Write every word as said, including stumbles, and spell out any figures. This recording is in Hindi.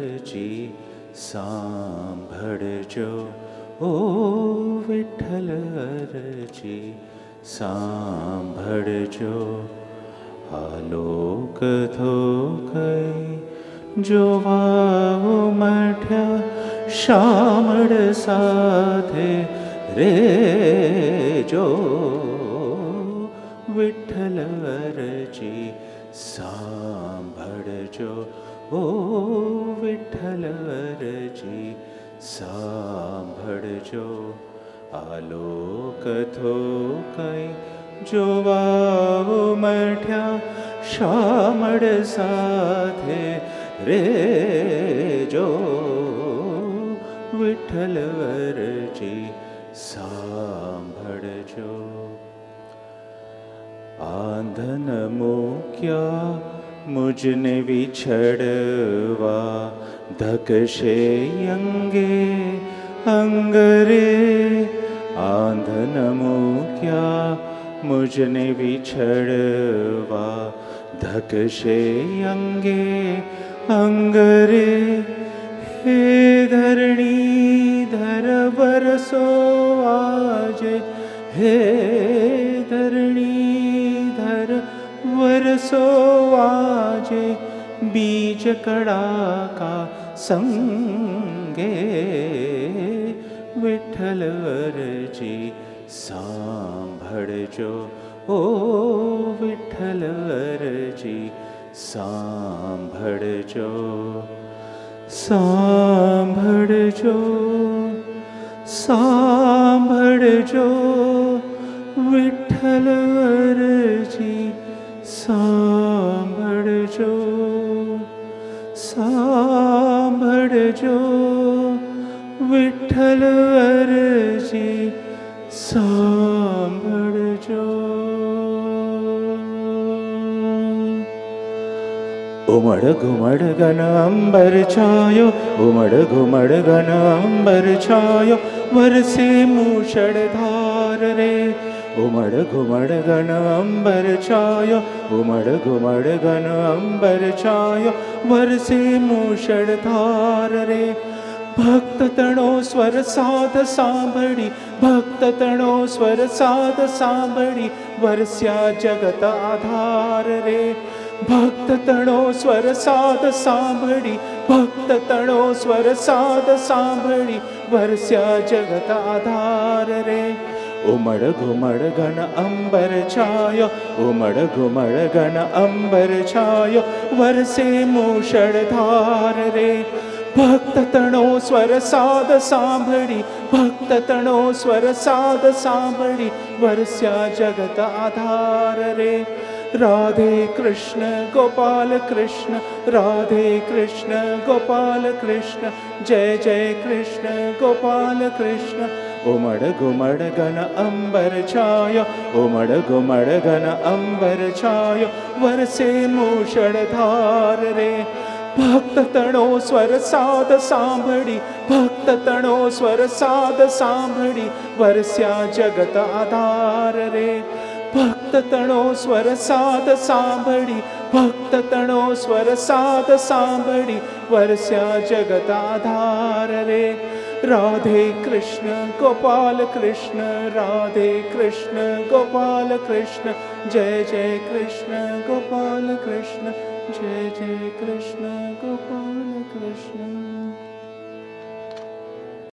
जी सांभळजो, ओ विठ्ठल अर्जी सांभळजो. आलोक थोकै जोवा उमठ्या शामळ साथे रे जो, विठ्ठल अर्जी सांभळजो, ओ विठ्ठल अर्जी सांभळजो. आलोक थोकै जोवा उमठ्या शामळ साथे रे जो, विठ्ठल अर्जी सांभळजो. आंधन मुक्या मुझने विछड़वा, धकशे अंगे अंगरे. आंधन मुक्या मुझने विछड़वा, धकशे अंगे अंगरे. हे धरणी धर बरसो आजे, हे धरणी धर बरसो आजे. बीज कड़ाका संगे, विठ्ठल अर्जी सांभळजो, ओ विठ्ठल अर्जी सांभळजो. सांभळजो सांभळजो, विठ्ठल अर्जी सांभळजो. सांभळजो, विठ्ठल अर्जी सांभळजो. उमड़ घुमड़ घन अंबर छायो, उमड़ घुमड़ घन अंबर छायो. बरसे मूषणधार रे, उमड़ घुमड़ घन अंबर छायो, उमड़ घुमड़ घन अंबर छायो. बरसे मूषणधार रे. भक्त तणो स्वर साध सांभळी, भक्त तणो स्वर साध सांभळी. वरस्या जगत आधार रे. भक्त तणो स्वर साध सांभळी, भक्त तणो स्वर साध सांभळी. वरस्या जगत आधार रे. उमड़ घुमड़ घन अंबर छायो, उमड़ घुमड़ घन अंबर छायो. वरसे मूषणधार रे. भक्त तणो स्वर साध सांभळी, भक्त तणो स्वर साध सांभळी. वरस्या जगत आधार रे. राधे कृष्ण गोपाल कृष्ण, राधे कृष्ण गोपाल कृष्ण. जय जय कृष्ण गोपाल कृष्ण. उमड़ घुमड़ घन अंबर छायो, उमड़ घुमड़ घन अंबर छायो. वरसे मूषणधार रे. भक्त तणो स्वर साध सांभळी, भक्त तणो स्वर साध सांभळी. वरस्या जगत आधार रे. भक्त तणो स्वर साध सांभळी, भक्त तणो स्वर साध सांभळी. वरस्या जगत आधार रे. राधे कृष्ण गोपाल कृष्ण, राधे कृष्ण गोपाल कृष्ण. जय जय कृष्ण गोपाल कृष्ण, जय जय कृष्ण गोपाल कृष्ण.